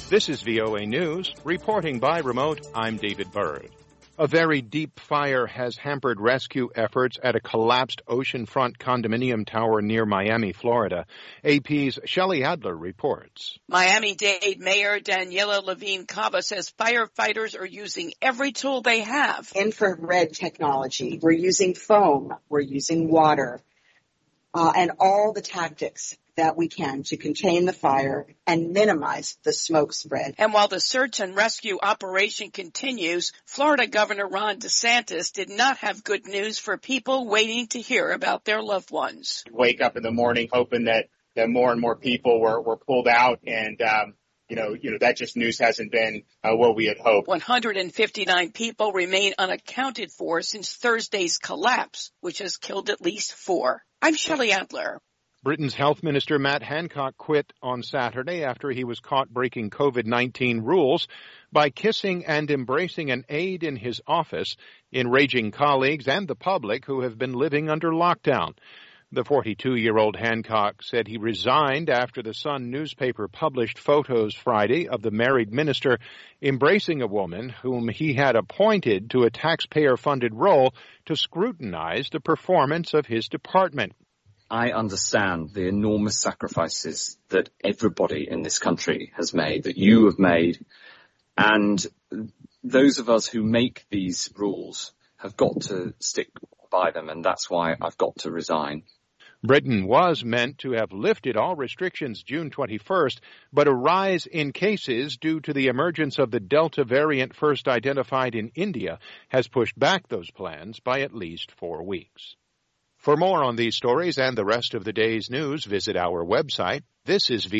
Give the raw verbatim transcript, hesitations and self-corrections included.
This is V O A News. Reporting by remote, I'm David Bird. A very deep fire has hampered rescue efforts at a collapsed oceanfront condominium tower near Miami, Florida. A P's Shelley Adler reports. Miami-Dade Mayor Daniela Levine Cava says firefighters are using every tool they have. Infrared technology. We're using foam. We're using water. Uh, and all the tactics that we can to contain the fire and minimize the smoke spread. And while the search and rescue operation continues, Florida Governor Ron DeSantis did not have good news for people waiting to hear about their loved ones. Wake up in the morning hoping that, that more and more people were, were pulled out, and um, you know, you know that just news hasn't been uh, what we had hoped. one hundred fifty-nine people remain unaccounted for since Thursday's collapse, which has killed at least four. I'm Shelley Adler. Britain's Health Minister Matt Hancock quit on Saturday after he was caught breaking COVID nineteen rules by kissing and embracing an aide in his office, enraging colleagues and the public who have been living under lockdown. The forty-two-year-old Hancock said he resigned after the Sun newspaper published photos Friday of the married minister embracing a woman whom he had appointed to a taxpayer-funded role to scrutinize the performance of his department. I understand the enormous sacrifices that everybody in this country has made, that you have made, and those of us who make these rules have got to stick by them, and that's why I've got to resign. Britain was meant to have lifted all restrictions June twenty-first, but a rise in cases due to the emergence of the Delta variant first identified in India has pushed back those plans by at least four weeks. For more on these stories and the rest of the day's news, visit our website. This is V